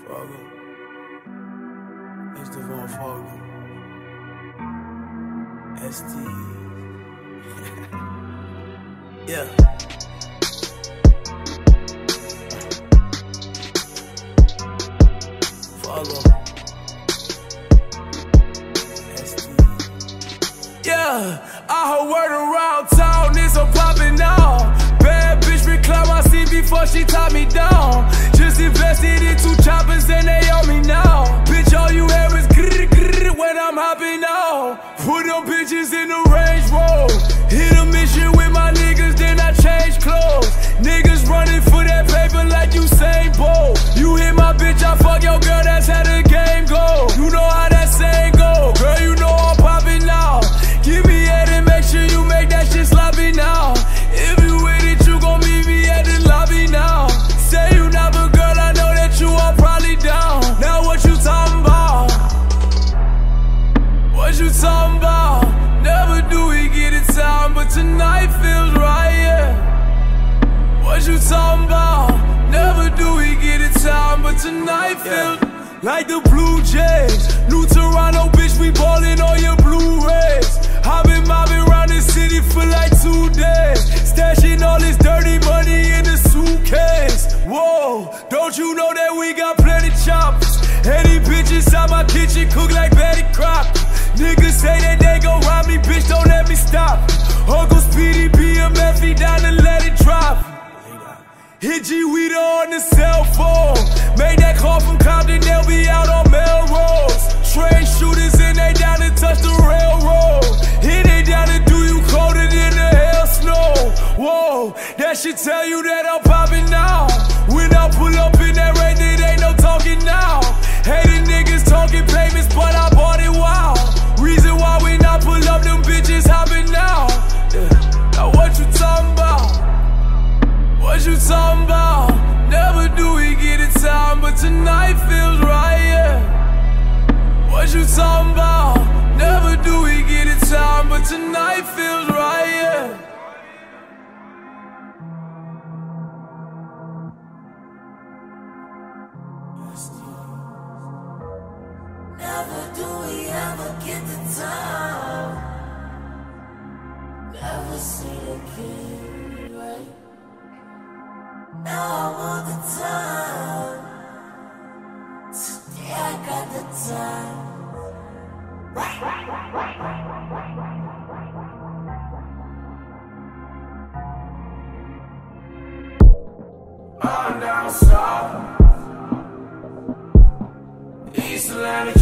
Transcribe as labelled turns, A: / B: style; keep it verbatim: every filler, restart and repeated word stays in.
A: Follow. It's Devon Follow. S T. Yeah. Follow. S T. Yeah, I heard word around town, it's a poppin' now. Bad bitch recline my seat before she tie me down. Just invested in two choppers and they on me now. Bitch, all you hear is grrr grrr when I'm hopping out. Put them bitches in the Range Rover. Hit a mission with my niggas, then I change clothes. Niggas running for that paper like Usain Bolt. You hit my bitch, I fuck your girl, that's how the game go. You know how that saying go. Girl, you know I'm popping now. Give me head and make sure you make that shit sloppy now. If you with it, you gon' meet me at the lobby now. Say you not, but girl, I know that you are probably down. Now what you talking about? What you talking about? Never do we get it time, but tonight feels right, yeah. What you talking about? Never do we get it time, but tonight feels yeah. Like the Blue Jays. New Toronto, bitch, we ballin' on your Blu-rays. I've been mobbing around the city for like two days, stashing all this dirty money in the suitcase. Whoa, don't you know that we got plenty choppers? Any bitch inside my kitchen cook like Betty Crocker. Niggas say that they gon' rob me, bitch, don't let me stop. Uncle Speedy B M F, he down to let it drop. Hit G Weeder on the cell phone. Made that call from Compton, they'll be out on Melrose. Train shooters and they down to touch the railroad. Hit they down to do you colder than the hell snow. Whoa, that should tell you that I'm popping now. When I pull up in that rain, it ain't no talking now. Hating niggas talking payments, but I bought it wow. Reason why we not pull up, them bitches hopping now. Yeah. Now what you talking about? What you talking about? Never do we get it time, but tonight feels right, yeah. What you talking about? Never do we get it time, but tonight feels right, yeah.
B: Never do we ever get the time. Never see the kid, right? Now I want the time. Today I got the time. I'm down south, East Atlanta.